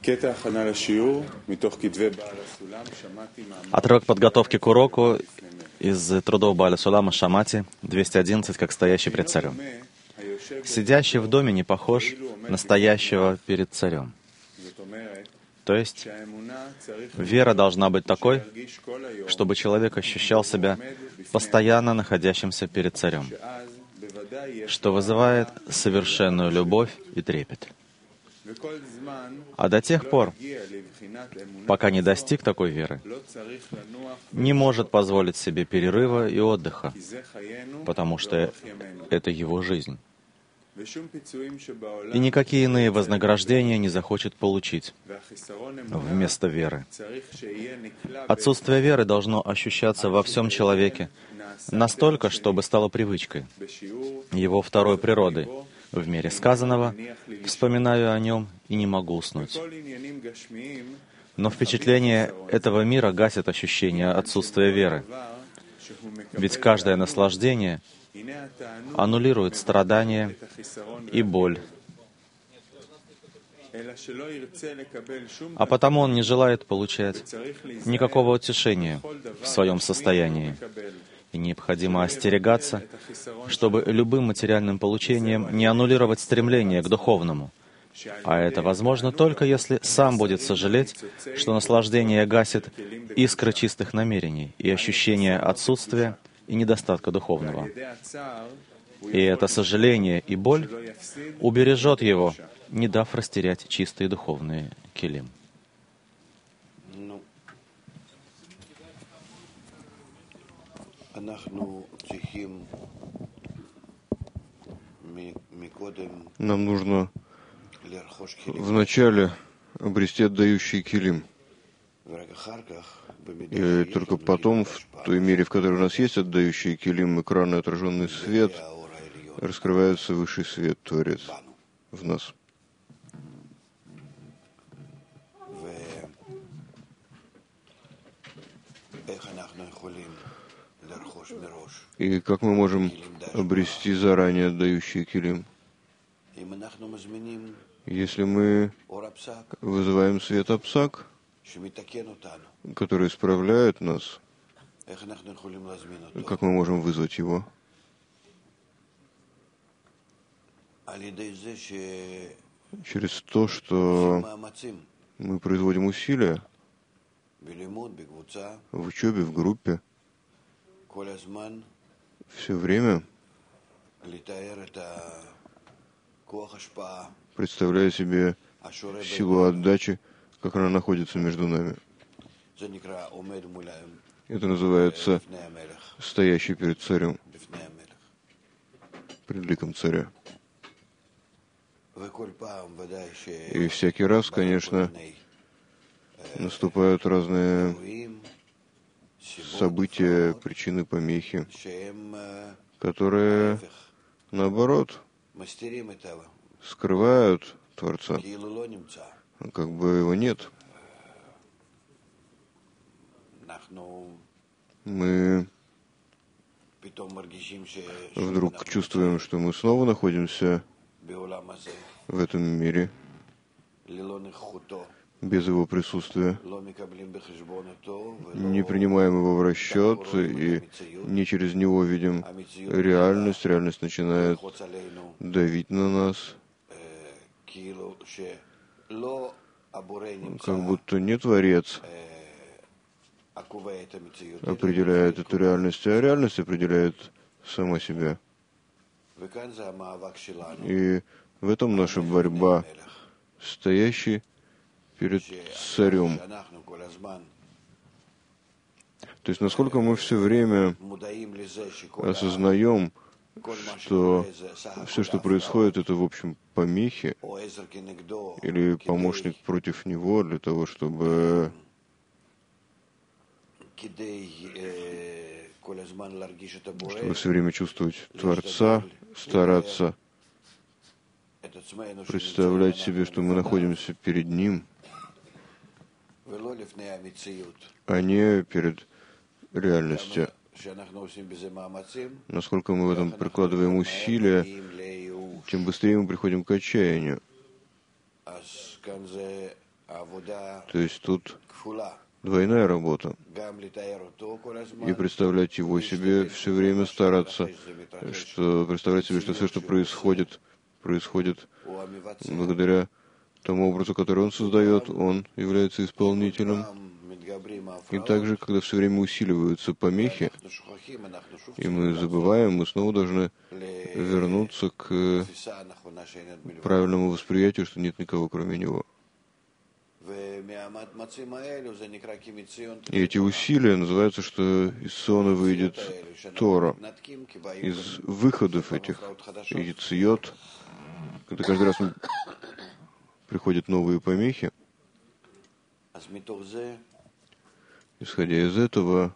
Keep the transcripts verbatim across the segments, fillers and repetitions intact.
Отрывок подготовки к уроку из трудов Бааля Сулама Шамати, двести одиннадцать, как стоящий пред царем. Сидящий в доме не похож на стоящего перед царем. То есть, вера должна быть такой, чтобы человек ощущал себя постоянно находящимся перед царем, что вызывает совершенную любовь и трепет. А до тех пор, пока не достиг такой веры, не может позволить себе перерыва и отдыха, потому что это его жизнь. И никакие иные вознаграждения не захочет получить вместо веры. Отсутствие веры должно ощущаться во всем человеке настолько, чтобы стало привычкой, его второй природой. В мире сказанного вспоминаю о нем и не могу уснуть. Но впечатление этого мира гасит ощущение отсутствия веры. Ведь каждое наслаждение аннулирует страдания и боль. А потому он не желает получать никакого утешения в своем состоянии. И необходимо остерегаться, чтобы любым материальным получением не аннулировать стремление к духовному. А это возможно только если сам будет сожалеть, что наслаждение гасит искры чистых намерений и ощущение отсутствия и недостатка духовного. И это сожаление и боль убережет его, не дав растерять чистые духовные килим. Нам нужно вначале обрести отдающий килим. И только потом, в той мере, в которой у нас есть отдающий килим, экран и отраженный свет, раскрывается высший свет Творец в нас. И как мы можем обрести заранее отдающий килим? Если мы вызываем свет Апсак, который исправляет нас, как мы можем вызвать его? Через то, что мы производим усилия в учебе, в группе, все время представляя себе силу отдачи, как она находится между нами. Это называется стоящий перед царем, пред ликом царя. И всякий раз, конечно, наступают разные события, причины, помехи, которые, наоборот, скрывают Творца, как бы его нет. Мы вдруг чувствуем, что мы снова находимся в этом мире без его присутствия, не принимаем его в расчет и не через него видим реальность. Реальность начинает давить на нас, как будто не Творец определяет эту реальность, а реальность определяет сама себя. И в этом наша борьба, стоящий перед царем. То есть, насколько мы все время осознаем, что все, что происходит, это, в общем, помехи или помощник против него для того, чтобы чтобы все время чувствовать Творца, стараться представлять себе, что мы находимся перед Ним, а не перед реальностью. Насколько мы в этом прикладываем усилия, тем быстрее мы приходим к отчаянию. То есть тут двойная работа. И представлять его себе все время стараться, что представлять себе, что все, что происходит, происходит благодаря тому образу, который он создает, он является исполнителем. И также, когда все время усиливаются помехи, и мы забываем, мы снова должны вернуться к правильному восприятию, что нет никого, кроме него. И эти усилия называются, что из Сиона выйдет Тора. Из выходов этих яйцеет, когда каждый раз приходят новые помехи, исходя из этого,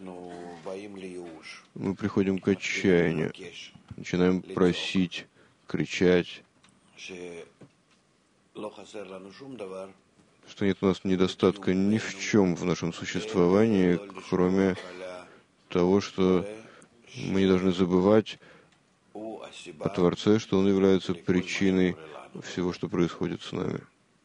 мы приходим к отчаянию, начинаем просить, кричать, что нет у нас недостатка ни в чем в нашем существовании, кроме того, что мы не должны забывать о Творце, что Он является причиной всего, что происходит с нами.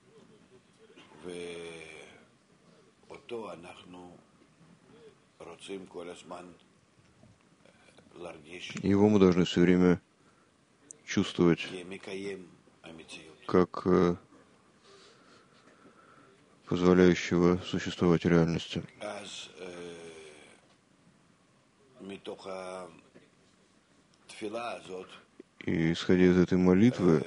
Его мы должны все время чувствовать как позволяющего существовать реальности. И исходя из этой молитвы,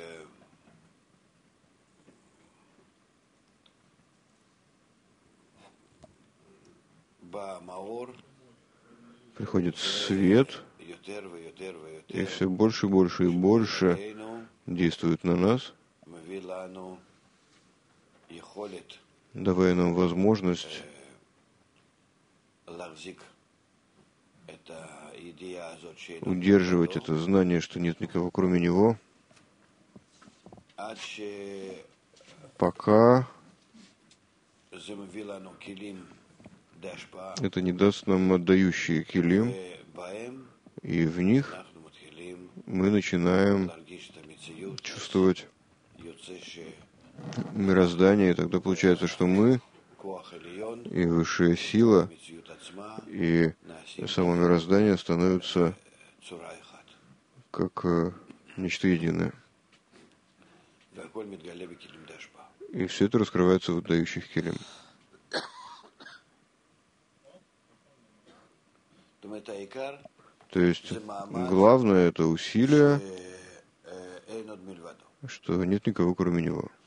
приходит свет, и все больше, больше и больше действует на нас, давая нам возможность удерживать это знание, что нет никого кроме Него, пока это не даст нам отдающие килим, и в них мы начинаем чувствовать мироздание, и тогда получается, что мы и высшая сила, и само мироздание становятся как нечто единое. И все это раскрывается в отдающих килим. То есть главное это усилие, что нет никого кроме него.